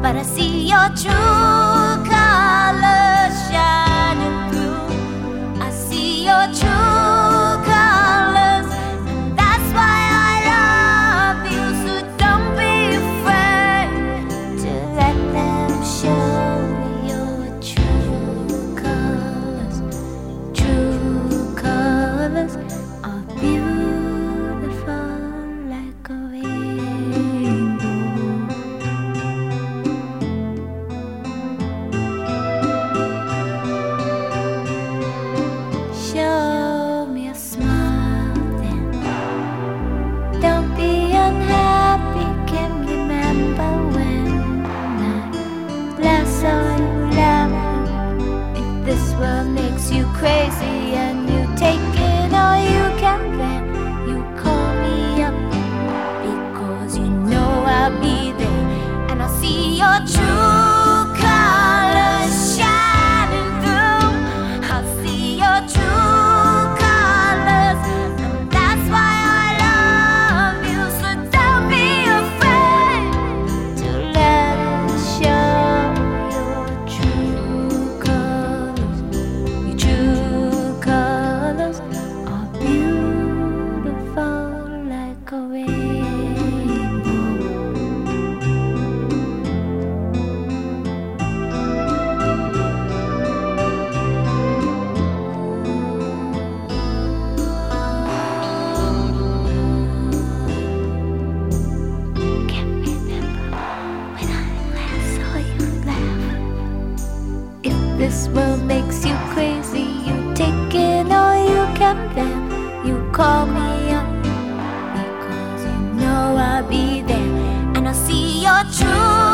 but I see your true colors shining through. I see your true colors, and that's why I love you. So don't be afraid to let them show your true colors. True colors are beautiful like a rainbow. Show me a smile then. Don't be unhappy. Can remember when I last saw you laughing. If this world makes you crazy and you take it all you can, then you call me up, because you know I'll be there, and I'll see your true colors shining through. I'll see your true colors, and that's why I love you. So don't be afraid to let us show your true colors. Your true colors are beautiful like a rainbow. Can't remember when I last saw you laugh. If this world makes you crazy, you take it all you can, then you call me up, because you know I'll be there, and I'll see your true